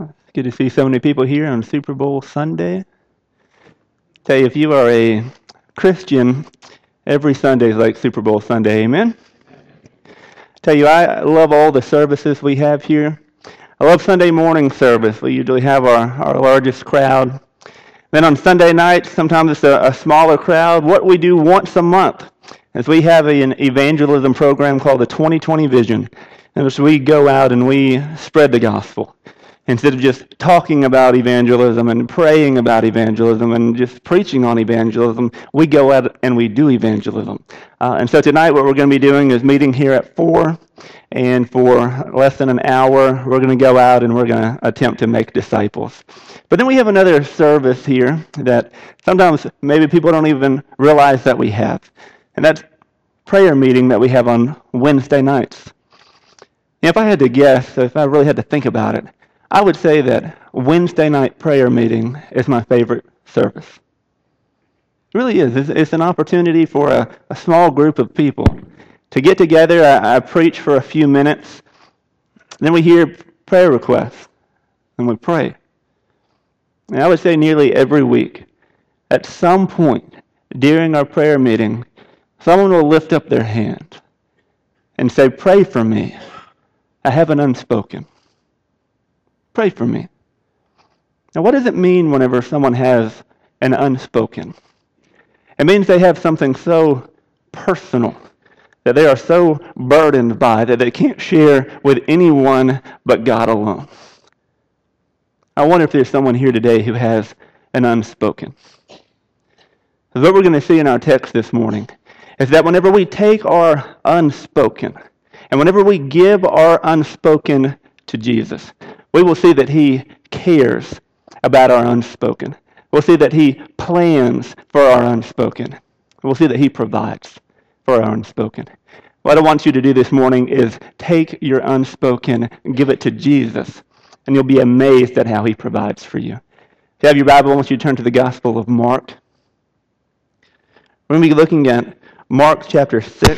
It's good to see so many people here on Super Bowl Sunday. Tell you, if you are a Christian, every Sunday is like Super Bowl Sunday. Amen? Tell you, I love all the services we have here. I love Sunday morning service. We usually have our largest crowd. Then on Sunday nights, sometimes it's a smaller crowd. What we do once a month is we have an evangelism program called the 2020 Vision, in which we go out and we spread the gospel. Instead of just talking about evangelism and praying about evangelism and just preaching on evangelism, we go out and we do evangelism. And so tonight what we're going to be doing is meeting here at 4, and for less than an hour, we're going to go out and we're going to attempt to make disciples. But then we have another service here that sometimes maybe people don't even realize that we have, and that's prayer meeting that we have on Wednesday nights. And if I had to guess, if I really had to think about it, I would say that Wednesday night prayer meeting is my favorite service. It really is. It's an opportunity for a small group of people to get together. I preach for a few minutes, then we hear prayer requests, and we pray. And I would say nearly every week, at some point during our prayer meeting, someone will lift up their hand and say, "Pray for me. I have an unspoken. Pray for me." Now, what does it mean whenever someone has an unspoken? It means they have something so personal that they are so burdened by that they can't share with anyone but God alone. I wonder if there's someone here today who has an unspoken. What we're going to see in our text this morning is that whenever we take our unspoken and whenever we give our unspoken to Jesus, we will see that He cares about our unspoken. We'll see that He plans for our unspoken. We'll see that He provides for our unspoken. What I want you to do this morning is take your unspoken, give it to Jesus, and you'll be amazed at how He provides for you. If you have your Bible, I want you to turn to the Gospel of Mark. We're going to be looking at Mark chapter 6.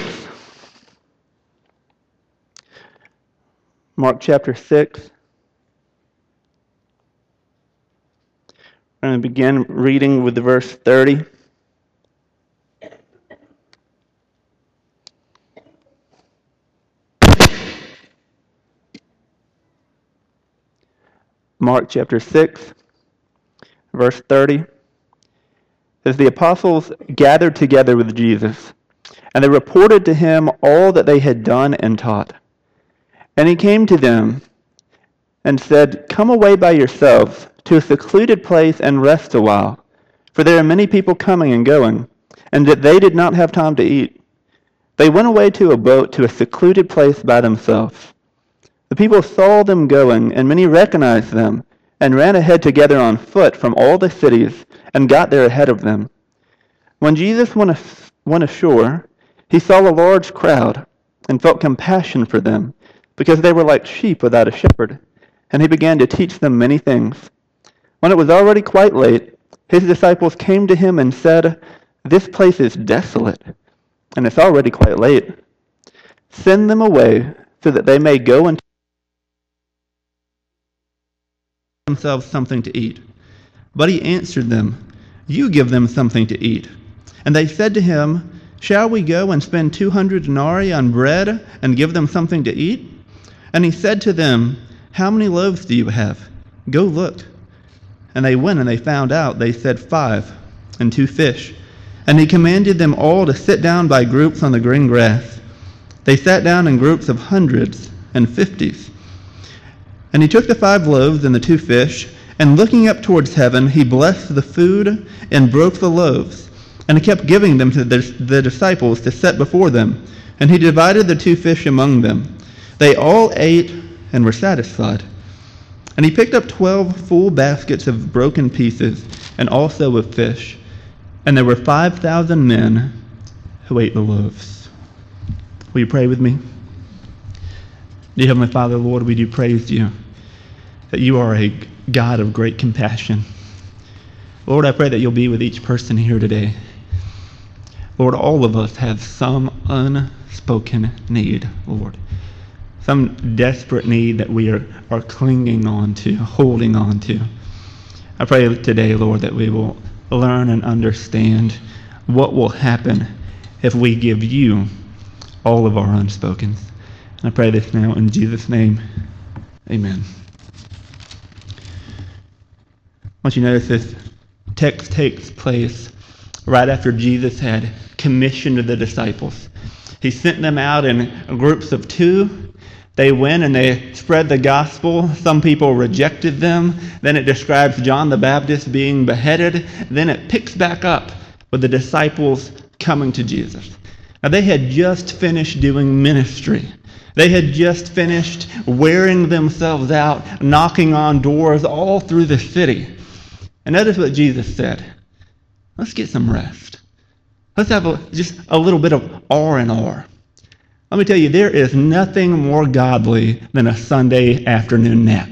Mark chapter 6. We're going to begin reading with the verse 30. Mark chapter 6, verse 30. As the apostles gathered together with Jesus, and they reported to him all that they had done and taught. And he came to them and said, "Come away by yourselves to a secluded place and rest a while, for there are many people coming and going, and that they did not have time to eat." They went away to a boat to a secluded place by themselves. The people saw them going, and many recognized them, and ran ahead together on foot from all the cities, and got there ahead of them. When Jesus went ashore, he saw a large crowd, and felt compassion for them, because they were like sheep without a shepherd, and he began to teach them many things. When it was already quite late, his disciples came to him and said, "This place is desolate, and it's already quite late. Send them away so that they may go and themselves something to eat." But he answered them, "You give them something to eat." And they said to him, "Shall we go and spend 200 denarii on bread and give them something to eat?" And he said to them, "How many loaves do you have? Go look." And they went and they found out. They said, 5, and 2 fish. And he commanded them all to sit down by groups on the green grass. They sat down in groups of hundreds and 50s. And he took the 5 loaves and the 2 fish, and looking up towards heaven, he blessed the food and broke the loaves. And he kept giving them to the disciples to set before them. And he divided the 2 fish among them. They all ate and were satisfied. And he picked up 12 full baskets of broken pieces, and also of fish. And there were 5,000 men who ate the loaves. Will you pray with me? Dear Heavenly Father, Lord, we do praise you that you are a God of great compassion. Lord, I pray that you'll be with each person here today. Lord, all of us have some unspoken need, Lord. some desperate need that we are clinging on to, holding on to. I pray today, Lord, that we will learn and understand what will happen if we give you all of our unspokens. And I pray this now in Jesus' name. Amen. Once you notice, this text takes place right after Jesus had commissioned the disciples. He sent them out in groups of 2. They went and they spread the gospel. Some people rejected them. Then it describes John the Baptist being beheaded. Then it picks back up with the disciples coming to Jesus. Now, they had just finished doing ministry. They had just finished wearing themselves out, knocking on doors all through the city. And notice what Jesus said. Let's get some rest. Let's have just a little bit of R&R. Let me tell you, there is nothing more godly than a Sunday afternoon nap.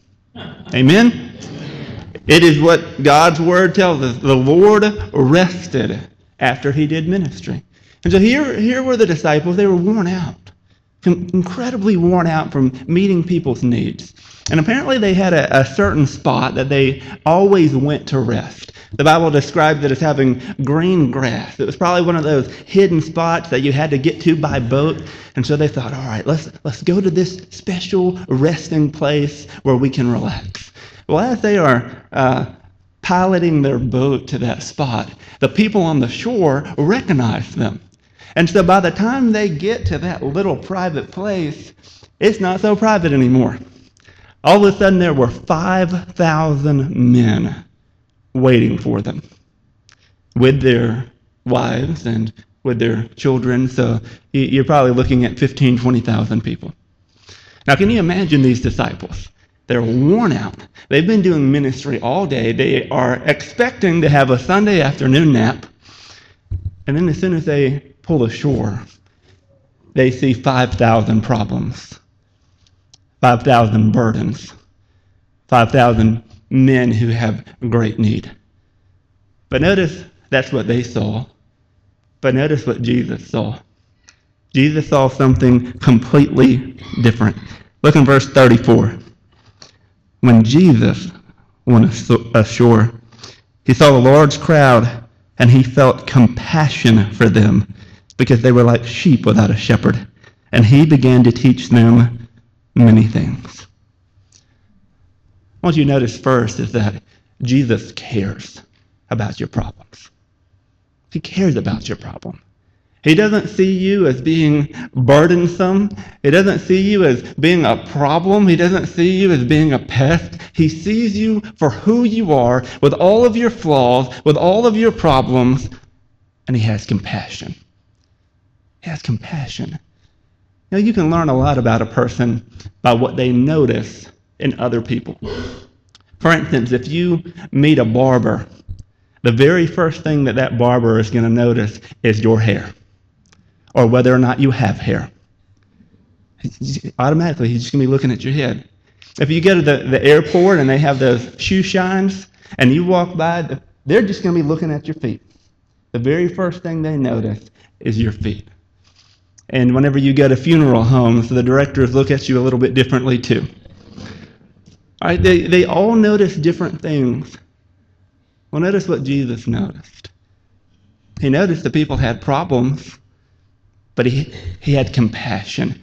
Amen? It is what God's Word tells us. The Lord rested after He did ministry. And so here were the disciples. They were worn out, incredibly worn out from meeting people's needs. And apparently they had a certain spot that they always went to rest. The Bible describes it as having green grass. It was probably one of those hidden spots that you had to get to by boat. And so they thought, all right, let's go to this special resting place where we can relax. Well, as they are piloting their boat to that spot, the people on the shore recognize them. And so by the time they get to that little private place, it's not so private anymore. All of a sudden, there were 5,000 men waiting for them with their wives and with their children. So you're probably looking at 15,000, 20,000 people. Now, can you imagine these disciples? They're worn out. They've been doing ministry all day. They are expecting to have a Sunday afternoon nap. And then as soon as they pull ashore, they see 5,000 problems, 5,000 burdens, 5,000 men who have great need. But notice that's what they saw. But notice what Jesus saw. Jesus saw something completely different. Look in verse 34. When Jesus went ashore, he saw a large crowd, and he felt compassion for them because they were like sheep without a shepherd. And he began to teach them many things. What you notice first is that Jesus cares about your problems. He cares about your problem. He doesn't see you as being burdensome. He doesn't see you as being a problem. He doesn't see you as being a pest. He sees you for who you are, with all of your flaws, with all of your problems, and he has compassion. He has compassion. You know, you can learn a lot about a person by what they notice in other people. For instance, if you meet a barber, the very first thing that barber is going to notice is your hair, or whether or not you have hair. Automatically, he's just going to be looking at your head. If you go to the airport and they have those shoe shines, and you walk by, they're just going to be looking at your feet. The very first thing they notice is your feet. And whenever you go to funeral homes, the directors look at you a little bit differently too. All right, they all notice different things. Well, notice what Jesus noticed. He noticed the people had problems, but he had compassion,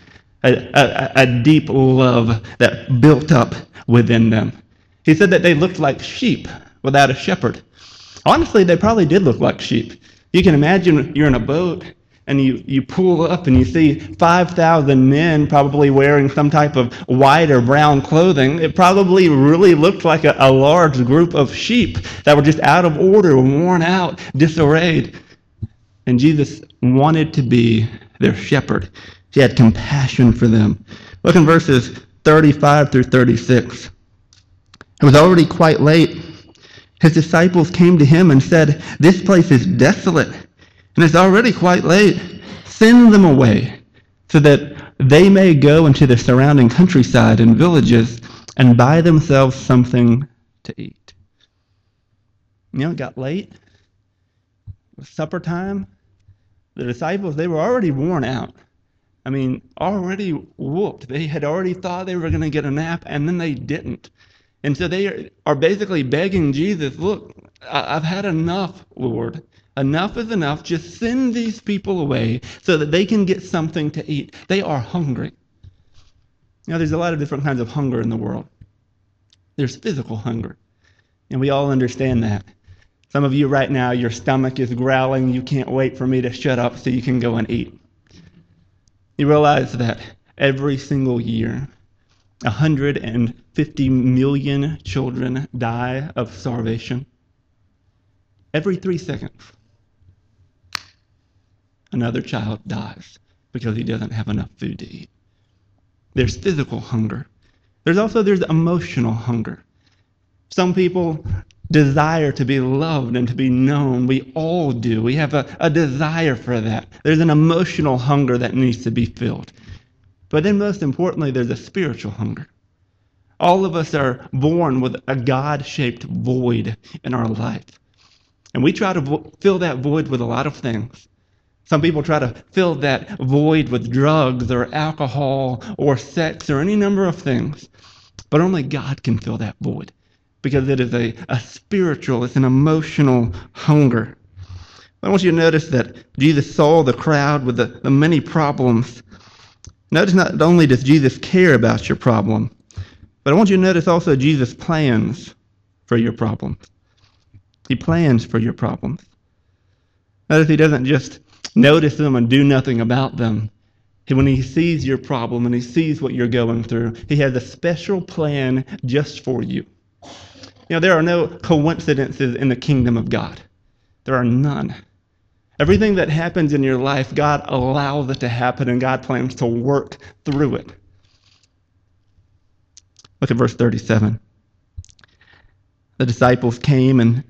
a deep love that built up within them. He said that they looked like sheep without a shepherd. Honestly, they probably did look like sheep. You can imagine you're in a boat and you pull up and you see 5,000 men probably wearing some type of white or brown clothing. It probably really looked like a large group of sheep that were just out of order, worn out, disarrayed. And Jesus wanted to be their shepherd. He had compassion for them. Look in verses 35 through 36. It was already quite late. His disciples came to him and said, "This place is desolate, and it's already quite late. Send them away, so that they may go into the surrounding countryside and villages and buy themselves something to eat." You know, it got late. It was supper time. The disciples, they were already worn out. I mean, already whooped. They had already thought they were going to get a nap, and then they didn't. And so they are basically begging Jesus, look, I've had enough, Lord. Enough is enough. Just send these people away so that they can get something to eat. They are hungry. There's a lot of different kinds of hunger in the world. There's physical hunger, and we all understand that. Some of you right now, your stomach is growling. You can't wait for me to shut up so you can go and eat. You realize that every single year, 150 million children die of starvation. Every 3 seconds, another child dies because he doesn't have enough food to eat. There's physical hunger. There's emotional hunger. Some people desire to be loved and to be known. We all do. We have a desire for that. There's an emotional hunger that needs to be filled. But then most importantly, there's a spiritual hunger. All of us are born with a God-shaped void in our life. And we try to fill that void with a lot of things. Some people try to fill that void with drugs or alcohol or sex or any number of things. But only God can fill that void, because it is a spiritual, it's an emotional hunger. I want you to notice that Jesus saw the crowd with the many problems. Notice not only does Jesus care about your problem, but I want you to notice also Jesus plans for your problems. He plans for your problems. Notice he doesn't just notice them and do nothing about them. When he sees your problem and he sees what you're going through, he has a special plan just for you. There are no coincidences in the kingdom of God. There are none. Everything that happens in your life, God allows it to happen, and God plans to work through it. Look at verse 37. The disciples came, and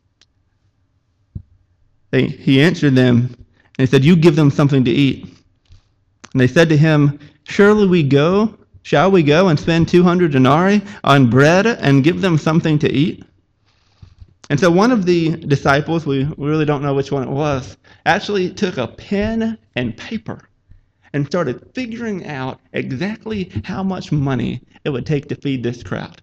he answered them, and he said, "You give them something to eat." And they said to him, Shall we go and spend 200 denarii on bread and give them something to eat?" And so one of the disciples, we really don't know which one it was, actually took a pen and paper and started figuring out exactly how much money it would take to feed this crowd.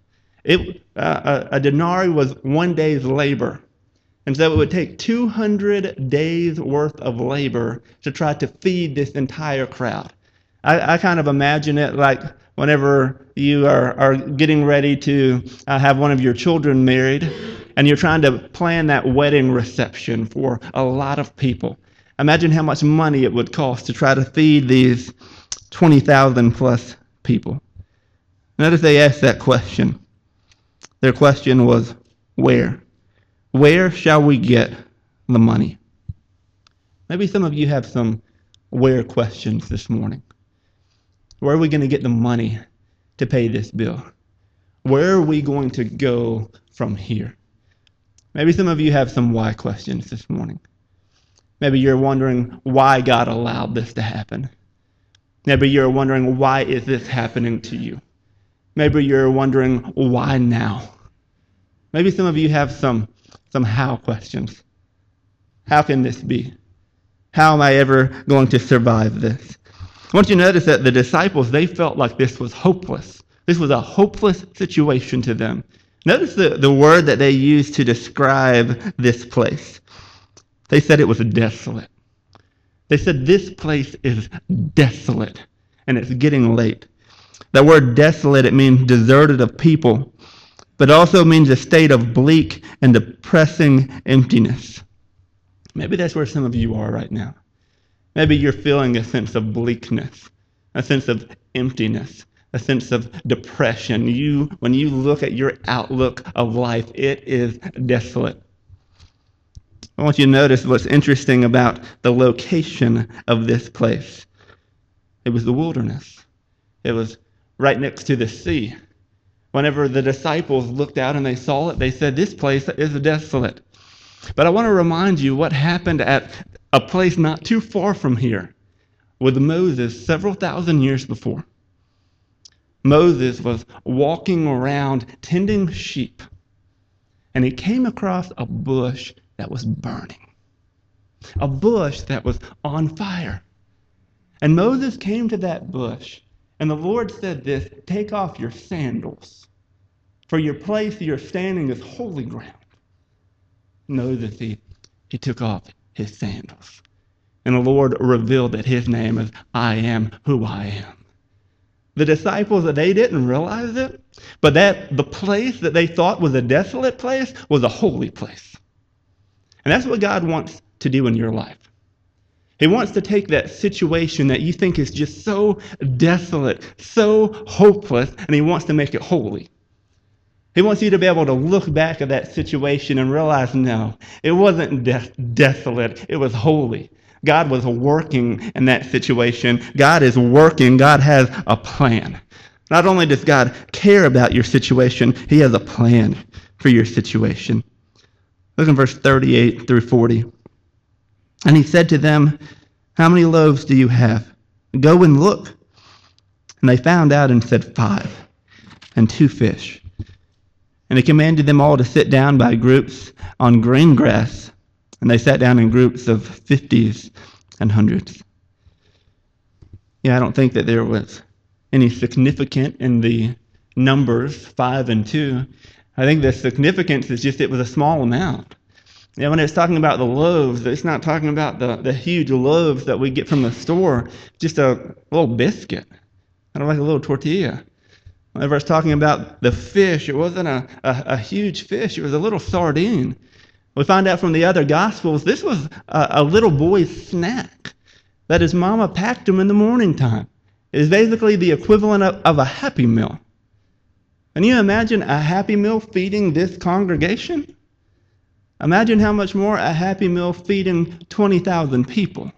A denarii was 1 day's labor. And so it would take 200 days worth of labor to try to feed this entire crowd. I kind of imagine it like whenever you are getting ready to have one of your children married, and you're trying to plan that wedding reception for a lot of people. Imagine how much money it would cost to try to feed these 20,000 plus people. Notice they asked that question. Their question was, where? Where shall we get the money? Maybe some of you have some where questions this morning. Where are we going to get the money to pay this bill? Where are we going to go from here? Maybe some of you have some why questions this morning. Maybe you're wondering why God allowed this to happen. Maybe you're wondering why is this happening to you? Maybe you're wondering why now? Maybe some of you have some how questions. How can this be? How am I ever going to survive this? I want you to notice that the disciples, they felt like this was hopeless. This was a hopeless situation to them. Notice the word that they used to describe this place. They said it was desolate. They said this place is desolate, and it's getting late. That word desolate, it means deserted of people, but also means a state of bleak and depressing emptiness. Maybe that's where some of you are right now. Maybe you're feeling a sense of bleakness, a sense of emptiness, a sense of depression. When you look at your outlook of life, it is desolate. I want you to notice what's interesting about the location of this place. It was the wilderness. It was right next to the sea. Whenever the disciples looked out and they saw it, they said, this place is desolate. But I want to remind you what happened at a place not too far from here with Moses several thousand years before. Moses was walking around tending sheep, and he came across a bush that was burning, a bush that was on fire. And Moses came to that bush, and the Lord said this, take off your sandals, for your place you're standing is holy ground. Moses, he took off his sandals. And the Lord revealed that his name is I am who I am. The disciples, they didn't realize it, but that the place that they thought was a desolate place was a holy place. And that's what God wants to do in your life. He wants to take that situation that you think is just so desolate, so hopeless, and he wants to make it holy. He wants you to be able to look back at that situation and realize, no, it wasn't desolate, it was holy. God was working in that situation. God is working. God has a plan. Not only does God care about your situation, he has a plan for your situation. Look in verse 38 through 40. And he said to them, how many loaves do you have? Go and look. And they found out and said, 5, and 2 fish. And he commanded them all to sit down by groups on green grass. And they sat down in groups of 50s and 100s. Yeah, I don't think that there was any significance in the numbers 5 and 2. I think the significance is just it was a small amount. Yeah, when it's talking about the loaves, it's not talking about the huge loaves that we get from the store, just a little biscuit, kind of like a little tortilla. Whenever it's talking about the fish, it wasn't a huge fish, it was a little sardine. We find out from the other Gospels, this was a little boy's snack that his mama packed him in the morning time. It is basically the equivalent of a Happy Meal. Can you imagine a Happy Meal feeding this congregation? Imagine how much more a Happy Meal feeding 20,000 people.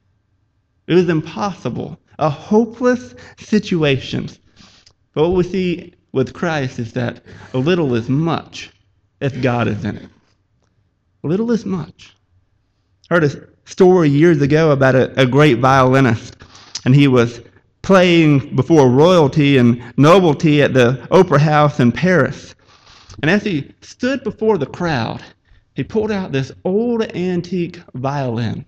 It was impossible, a hopeless situation. But what we see with Christ is that a little is much if God is in it. Little is much. I heard a story years ago about a great violinist, and he was playing before royalty and nobility at the Opera House in Paris. And as he stood before the crowd, he pulled out this old antique violin.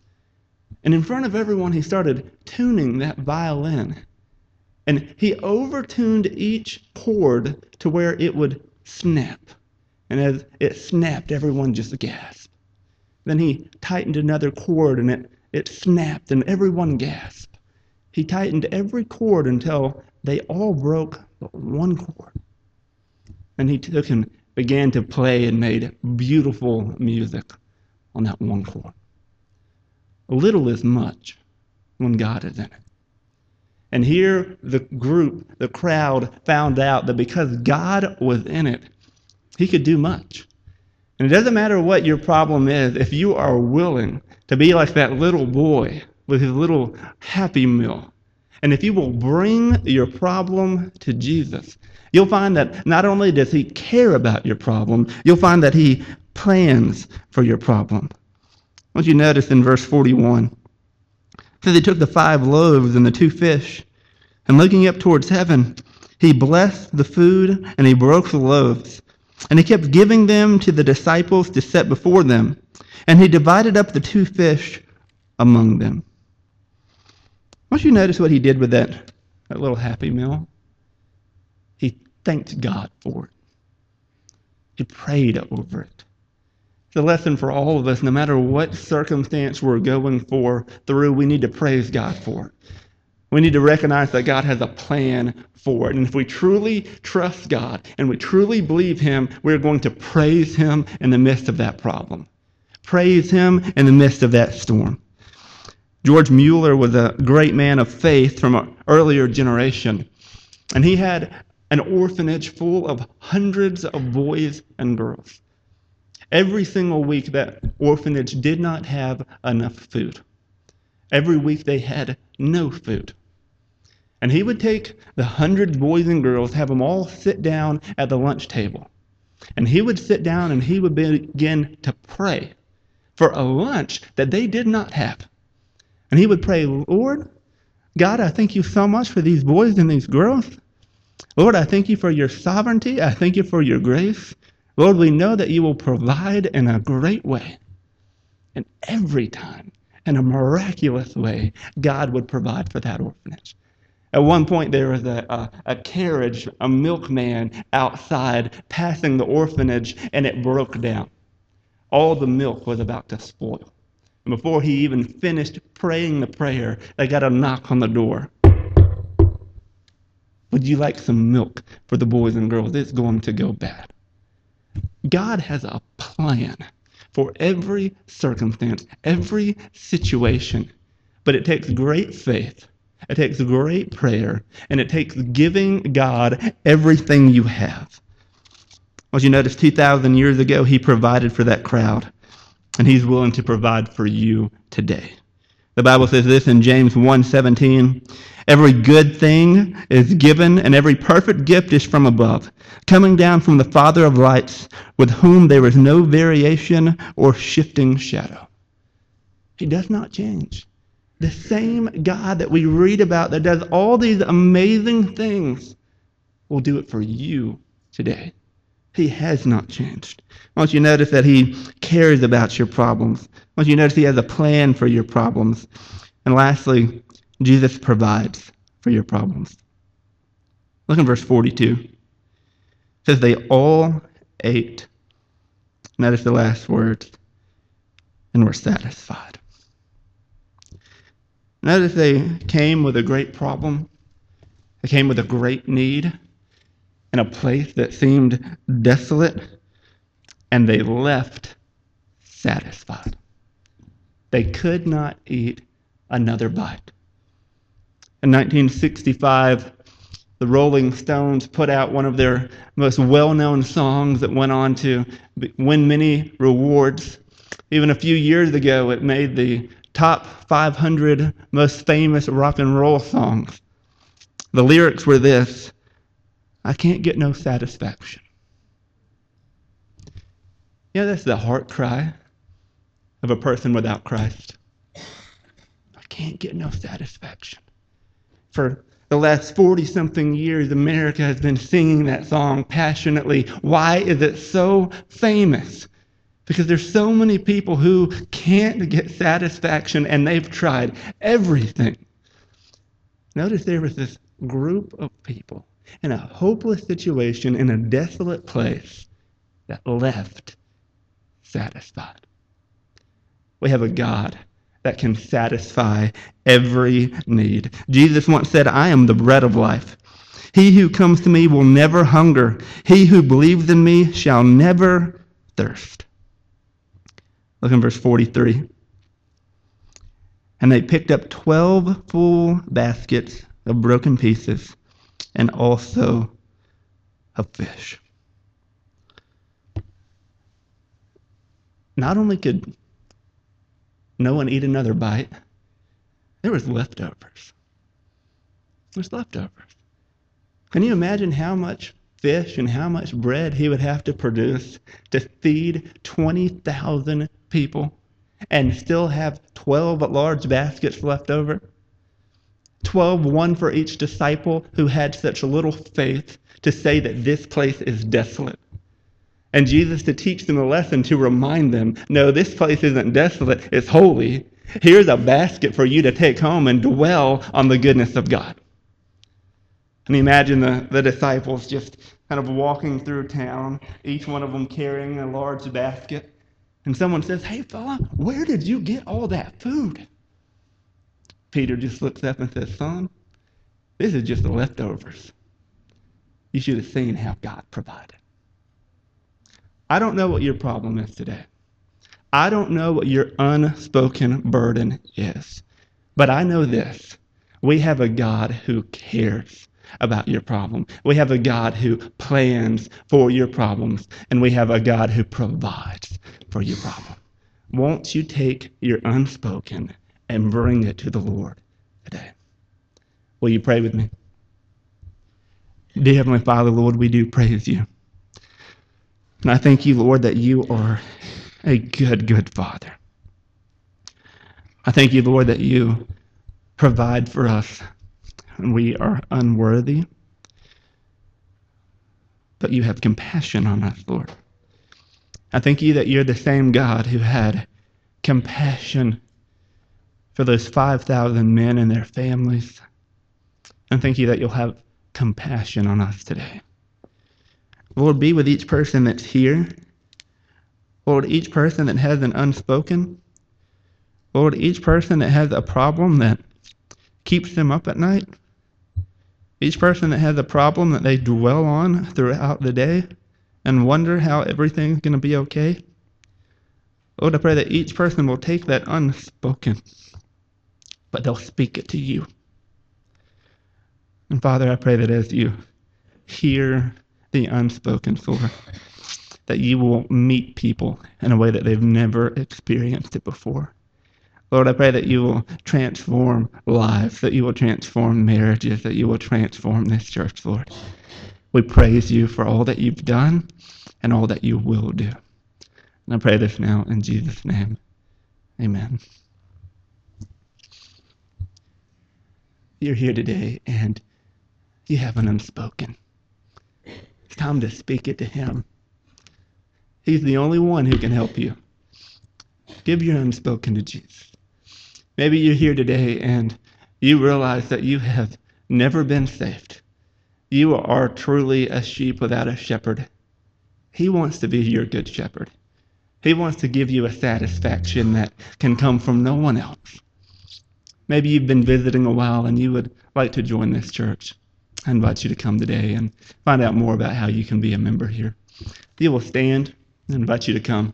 And in front of everyone, he started tuning that violin. And he overtuned each chord to where it would snap. And as it snapped, everyone just gasped. Then he tightened another chord, and it snapped, and everyone gasped. He tightened every chord until they all broke but one chord. And he took and began to play and made beautiful music on that one chord. A little is much when God is in it. And here the group, the crowd, found out that because God was in it, he could do much. And it doesn't matter what your problem is, if you are willing to be like that little boy with his little Happy Meal, and if you will bring your problem to Jesus, you'll find that not only does he care about your problem, you'll find that he plans for your problem. I want you to notice in verse 41, it says he took the 5 loaves and the 2 fish, and looking up towards heaven, he blessed the food and he broke the loaves. And he kept giving them to the disciples to set before them. And he divided up the 2 fish among them. I want you to notice what he did with that little Happy Meal. He thanked God for it. He prayed over it. It's a lesson for all of us. No matter what circumstance we're going through, we need to praise God for it. We need to recognize that God has a plan for it. And if we truly trust God and we truly believe him, we're going to praise him in the midst of that problem. Praise him in the midst of that storm. George Mueller was a great man of faith from an earlier generation. And he had an orphanage full of hundreds of boys and girls. Every single week, that orphanage did not have enough food. Every week they had no food. And he would take the 100 boys and girls, have them all sit down at the lunch table. And he would sit down and he would begin to pray for a lunch that they did not have. And he would pray, Lord, God, I thank you so much for these boys and these girls. Lord, I thank you for your sovereignty. I thank you for your grace. Lord, we know that you will provide in a great way. And every time in a miraculous way, God would provide for that orphanage. At one point, there was a carriage, a milkman outside passing the orphanage, and it broke down. All the milk was about to spoil. And before he even finished praying the prayer, they got a knock on the door. Would you like some milk for the boys and girls? It's going to go bad. God has a plan for every circumstance, every situation. But it takes great faith, it takes great prayer, and it takes giving God everything you have. As you notice, 2,000 years ago, he provided for that crowd, and he's willing to provide for you today. The Bible says this in James 1:17, every good thing is given, and every perfect gift is from above, coming down from the Father of lights, with whom there is no variation or shifting shadow. He does not change. The same God that we read about that does all these amazing things will do it for you today. He has not changed. Once you notice that he cares about your problems. Once you notice he has a plan for your problems. And lastly, Jesus provides for your problems. Look in verse 42. It says they all ate. Notice the last words. And were satisfied. Notice they came with a great problem. They came with a great need in a place that seemed desolate, and they left satisfied. They could not eat another bite. In 1965, the Rolling Stones put out one of their most well-known songs that went on to win many rewards. Even a few years ago, it made the top 500 most famous rock and roll songs. The lyrics were this: I can't get no satisfaction. Yeah, that's the heart cry of a person without Christ. I can't get no satisfaction. For the last 40-something years, America has been singing that song passionately. Why is it so famous? Because there's so many people who can't get satisfaction, and they've tried everything. Notice there was this group of people in a hopeless situation, in a desolate place, that left satisfied. We have a God that can satisfy every need. Jesus once said, I am the bread of life. He who comes to me will never hunger. He who believes in me shall never thirst. Look in verse 43. And they picked up 12 full baskets of broken pieces, and also of fish. Not only could no one eat another bite, there was leftovers. There's leftovers. Can you imagine how much fish and how much bread he would have to produce to feed 20,000 people and still have 12 large baskets left over? 12, one for each disciple who had such little faith to say that this place is desolate. And Jesus to teach them a lesson, to remind them, no, this place isn't desolate, it's holy. Here's a basket for you to take home and dwell on the goodness of God. And imagine the disciples just kind of walking through town, each one of them carrying a large basket. And someone says, hey fella, where did you get all that food? Peter just looks up and says, son, this is just the leftovers. You should have seen how God provided. I don't know what your problem is today. I don't know what your unspoken burden is. But I know this. We have a God who cares about your problem. We have a God who plans for your problems. And we have a God who provides for your problem. Won't you take your unspoken and bring it to the Lord today? Will you pray with me? Dear Heavenly Father, Lord, we do praise you. And I thank you, Lord, that you are a good, good Father. I thank you, Lord, that you provide for us when we are unworthy. But you have compassion on us, Lord. I thank you that you're the same God who had compassion for those 5,000 men and their families. And thank you that you'll have compassion on us today. Lord, be with each person that's here. Lord, each person that has an unspoken. Lord, each person that has a problem that keeps them up at night. Each person that has a problem that they dwell on throughout the day and wonder how everything's going to be okay. Lord, I pray that each person will take that unspoken, but they'll speak it to you. And Father, I pray that as you hear the unspoken, Lord, that you will meet people in a way that they've never experienced it before. Lord, I pray that you will transform lives, that you will transform marriages, that you will transform this church, Lord. We praise you for all that you've done and all that you will do. And I pray this now in Jesus' name. Amen. You're here today and you have an unspoken. It's time to speak it to him. He's the only one who can help you. Give your unspoken to Jesus. Maybe you're here today and you realize that you have never been saved. You are truly a sheep without a shepherd. He wants to be your good shepherd. He wants to give you a satisfaction that can come from no one else. Maybe you've been visiting a while and you would like to join this church. I invite you to come today and find out more about how you can be a member here. You will stand. I invite you to come.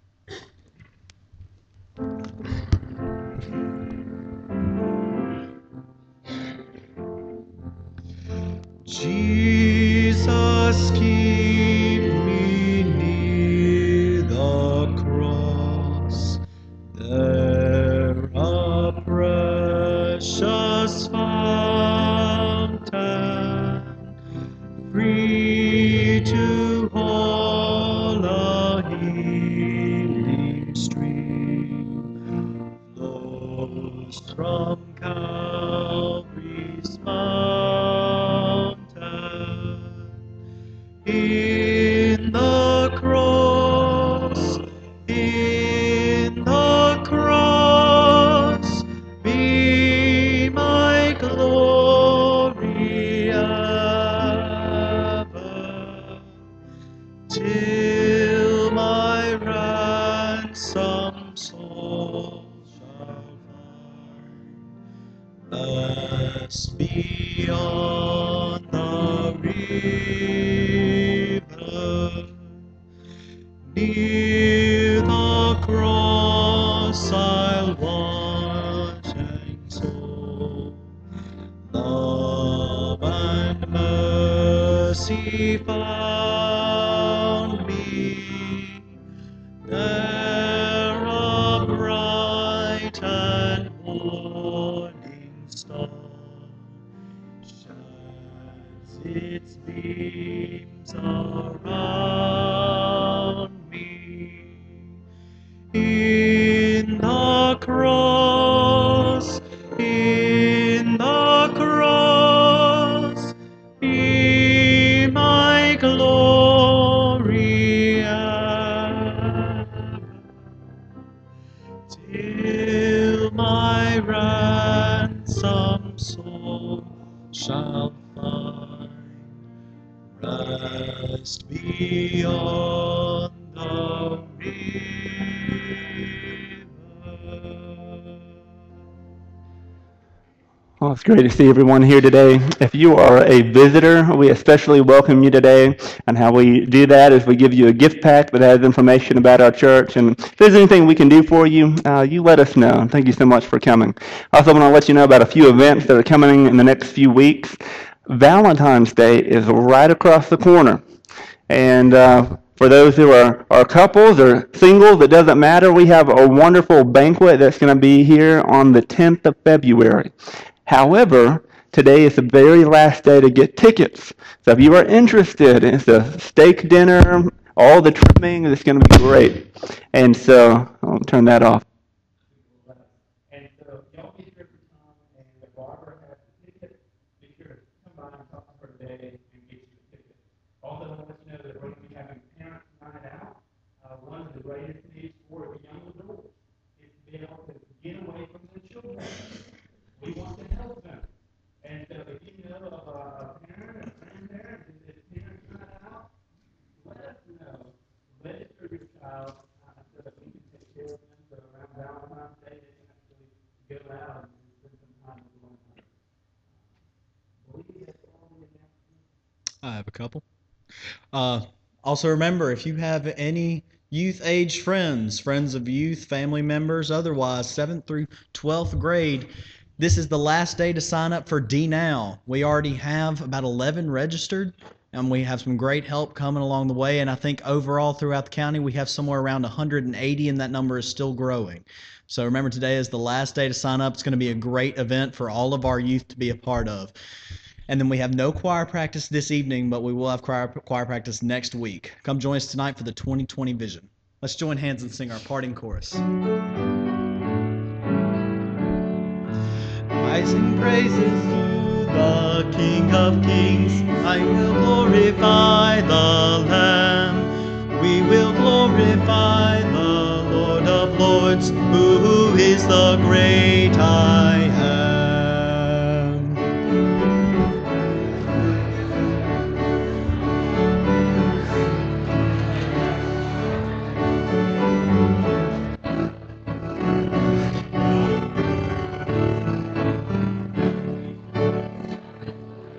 Jesus, keep me near the cross, there a precious fountain, free to all a healing stream, flows from Calvary's mountain. In the cross, be my glory ever, till my ransom soul shall find rest beyond the river. Near the cross I'll watch and soul, love and mercy found me, there a bright and morning star shines its beams around me. In the cross, be my glory ever, till my ransom soul shall find rest beyond the river. Well, it's great to see everyone here today. If you are a visitor, we especially welcome you today. And how we do that is we give you a gift pack that has information about our church. And if there's anything we can do for you, you let us know. And thank you so much for coming. I also want to let you know about a few events that are coming in the next few weeks. Valentine's Day is right across the corner. And for those who are couples or singles, it doesn't matter. We have a wonderful banquet that's going to be here on the 10th of February. However, today is the very last day to get tickets. So if you are interested, it's a steak dinner, all the trimming, it's going to be great. And so I'll turn that off. And so y'all be sure to come, and if Barbara has the ticket, be sure to come by and talk to her today and get you a ticket. Also, I want to let you know that we're going to be having parents' night out. One of the greatest needs for young adults is to be able to get away from the children I have a couple. Also remember, if you have any youth age friends, friends of youth, family members, otherwise, 7th through 12th grade, this is the last day to sign up for D Now. We already have about 11 registered, and we have some great help coming along the way. And I think overall throughout the county, we have somewhere around 180, and that number is still growing. So remember, today is the last day to sign up. It's going to be a great event for all of our youth to be a part of. And then we have no choir practice this evening, but we will have choir practice next week. Come join us tonight for the 2020 Vision. Let's join hands and sing our parting chorus. I sing praises to the King of Kings. I will glorify the Lamb. We will glorify the Lord of Lords, who is the great I